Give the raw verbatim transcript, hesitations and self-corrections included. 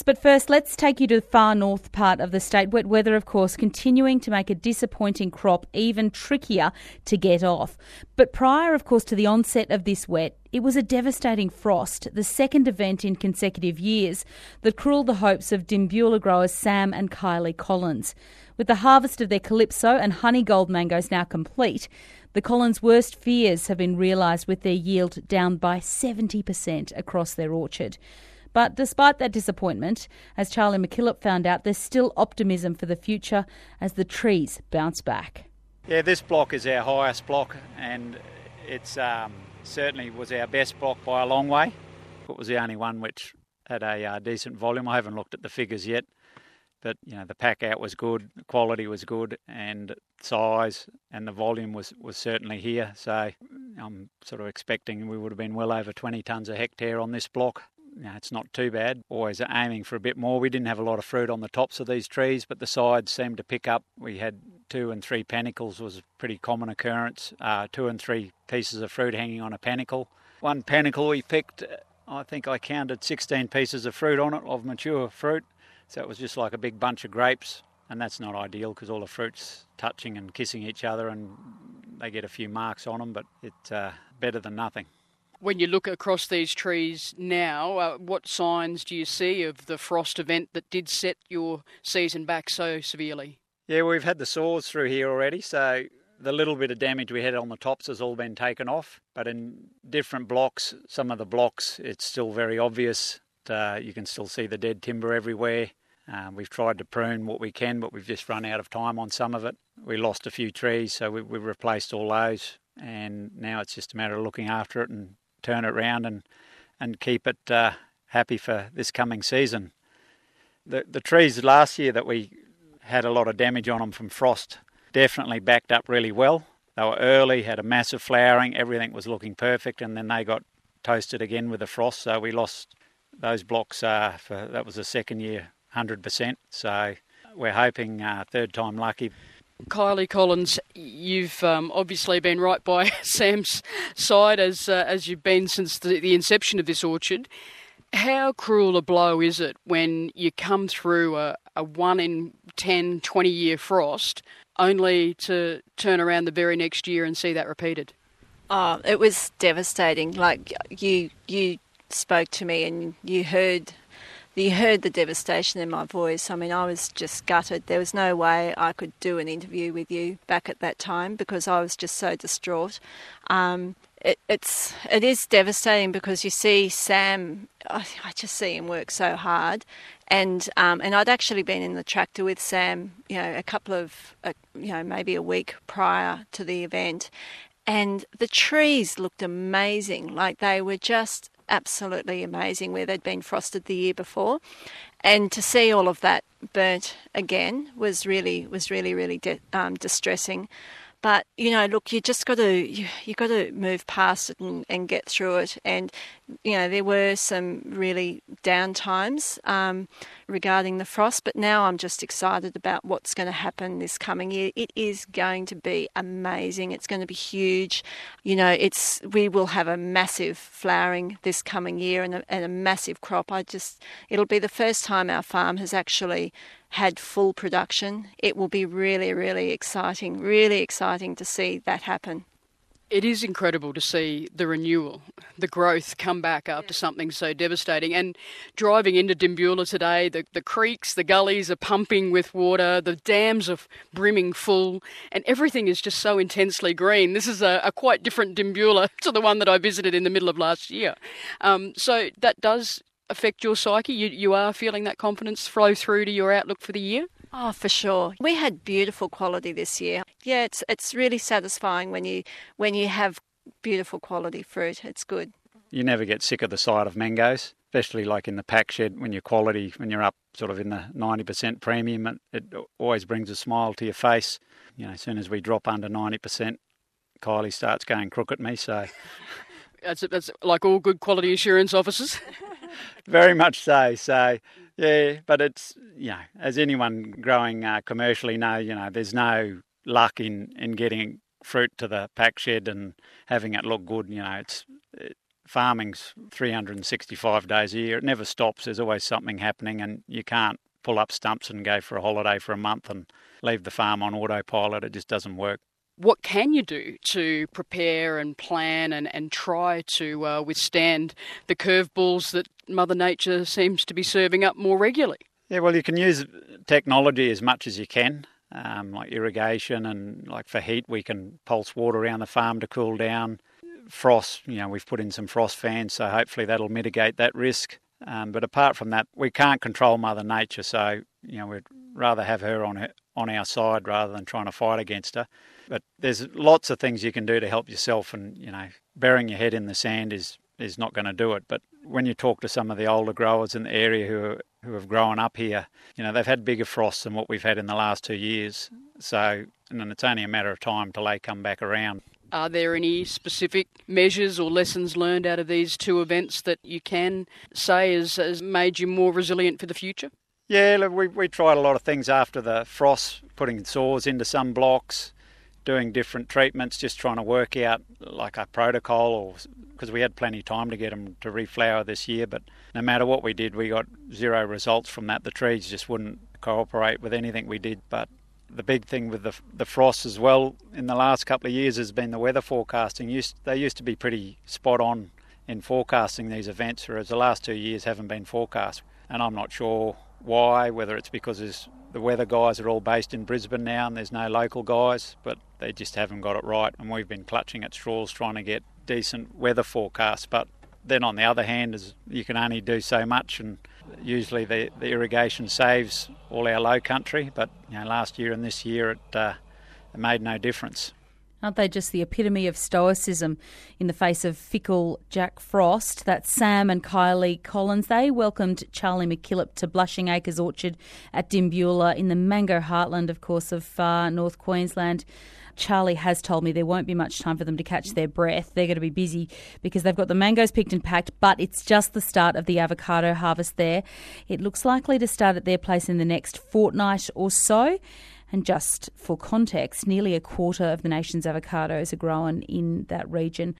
Alex, but first let's take you to the far north part of the state. Wet weather, of course, continuing to make a disappointing crop even trickier to get off. But prior, of course, to the onset of this wet, it was a devastating frost, the second event in consecutive years that cruelled the hopes of Dimbula growers Sam and Kylie Collins. With the harvest of their Calypso and Honey Gold mangoes now complete, the Collins' worst fears have been realised with their yield down by seventy percent across their orchard. But despite that disappointment, as Charlie McKillop found out, there's still optimism for the future as the trees bounce back. Yeah, this block is our highest block, and it's um, certainly was our best block by a long way. It was the only one which had a uh, decent volume. I haven't looked at the figures yet, but you know the pack out was good, the quality was good, and size and the volume was, was certainly here. So I'm sort of expecting we would have been well over twenty tonnes a hectare on this block. You know, it's not too bad. Always aiming for a bit more. We didn't have a lot of fruit on the tops of these trees, but the sides seemed to pick up. We had two and three panicles was a pretty common occurrence. Uh, two and three pieces of fruit hanging on a panicle. One panicle we picked, I think I counted sixteen pieces of fruit on it, of mature fruit. So it was just like a big bunch of grapes, and that's not ideal because all the fruit's touching and kissing each other and they get a few marks on them, but it's uh, better than nothing. When you look across these trees now, uh, what signs do you see of the frost event that did set your season back so severely? Yeah, we've had the saws through here already, so the little bit of damage we had on the tops has all been taken off. But in different blocks, some of the blocks, it's still very obvious. Uh, you can still see the dead timber everywhere. Uh, we've tried to prune what we can, but we've just run out of time on some of it. We lost a few trees, so we, we've replaced all those, and now it's just a matter of looking after it and turn it around and, and keep it uh, happy for this coming season. The the trees last year that we had a lot of damage on them from frost definitely backed up really well. They were early, had a massive flowering, everything was looking perfect, and then they got toasted again with the frost, so we lost those blocks. Uh, for that was the second year, one hundred percent, so we're hoping uh, third time lucky. Kylie Collins, you've um, obviously been right by Sam's side as uh, as you've been since the, the inception of this orchard. How cruel a blow is it when you come through a, a one in ten, twenty year frost only to turn around the very next year and see that repeated? Oh, it was devastating. Like you, you spoke to me and you heard You heard the devastation in my voice. I mean, I was just gutted. There was no way I could do an interview with you back at that time because I was just so distraught. Um, it, it's it is devastating because you see Sam. I, I just see him work so hard, and um, and I'd actually been in the tractor with Sam, you know, a couple of uh, you know maybe a week prior to the event, and the trees looked amazing. Like they were just absolutely amazing where they'd been frosted the year before, and to see all of that burnt again was really was really really de- um, distressing. But you know, look, you just got to you, you got to move past it and, and get through it. And you know, there were some really down times um, regarding the frost, but now I'm just excited about what's going to happen this coming year. It is going to be amazing. It's going to be huge. You know, it's we will have a massive flowering this coming year and a, and a massive crop. I just it'll be the first time our farm has actually had full production. It will be really, really exciting, really exciting to see that happen. It is incredible to see the renewal, the growth come back after yeah. something so devastating. And driving into Dimbula today, the, the creeks, the gullies are pumping with water, the dams are brimming full, and everything is just so intensely green. This is a, a quite different Dimbula to the one that I visited in the middle of last year. Um, so that does affect your psyche? You, you are feeling that confidence flow through to your outlook for the year? Oh, for sure. We had beautiful quality this year. Yeah, it's it's really satisfying when you when you have beautiful quality fruit. It's good. You never get sick of the sight of mangoes, especially like in the pack shed when your quality, when you're up sort of in the ninety percent premium, it, it always brings a smile to your face. You know, as soon as we drop under ninety percent, Kylie starts going crook at me, so... That's, that's like all good quality assurance officers. Very much so. So, yeah, but it's, you know, as anyone growing uh, commercially know, you know, there's no luck in, in getting fruit to the pack shed and having it look good. You know, it's it, farming's three hundred sixty-five days a year. It never stops. There's always something happening, and you can't pull up stumps and go for a holiday for a month and leave the farm on autopilot. It just doesn't work. What can you do to prepare and plan and, and try to uh, withstand the curveballs that Mother Nature seems to be serving up more regularly? Yeah, well, you can use technology as much as you can, um, like irrigation, and like for heat, we can pulse water around the farm to cool down. Frost, you know, we've put in some frost fans, so hopefully that'll mitigate that risk. Um, but apart from that, we can't control Mother Nature, so you know we'd rather have her on her, on our side rather than trying to fight against her. But there's lots of things you can do to help yourself, and you know, burying your head in the sand is is not going to do it. But when you talk to some of the older growers in the area who are, who have grown up here, you know, they've had bigger frosts than what we've had in the last two years. So, and then it's only a matter of time till they come back around. Are there any specific measures or lessons learned out of these two events that you can say has, has made you more resilient for the future? Yeah, look, we we tried a lot of things after the frost, putting saws into some blocks, doing different treatments, just trying to work out like a protocol, or because we had plenty of time to get them to reflower this year. But no matter what we did, we got zero results from that. The trees just wouldn't cooperate with anything we did. But the big thing with the the frost as well in the last couple of years has been the weather forecasting. Used they used to be pretty spot on in forecasting these events, whereas the last two years haven't been forecast. And I'm not sure why, whether it's because there's, the weather guys are all based in Brisbane now and there's no local guys, but they just haven't got it right. And we've been clutching at straws trying to get decent weather forecasts. But then on the other hand, is you can only do so much, and usually the, the irrigation saves all our low country. But you know, last year and this year it, uh, it made no difference. Aren't they just the epitome of stoicism in the face of fickle Jack Frost? That's Sam and Kylie Collins. They welcomed Charlie McKillop to Blushing Acres Orchard at Dimbula in the mango heartland, of course, of far North Queensland. Charlie has told me there won't be much time for them to catch their breath. They're going to be busy because they've got the mangoes picked and packed, but it's just the start of the avocado harvest there. It looks likely to start at their place in the next fortnight or so. And just for context, nearly a quarter of the nation's avocados are grown in that region.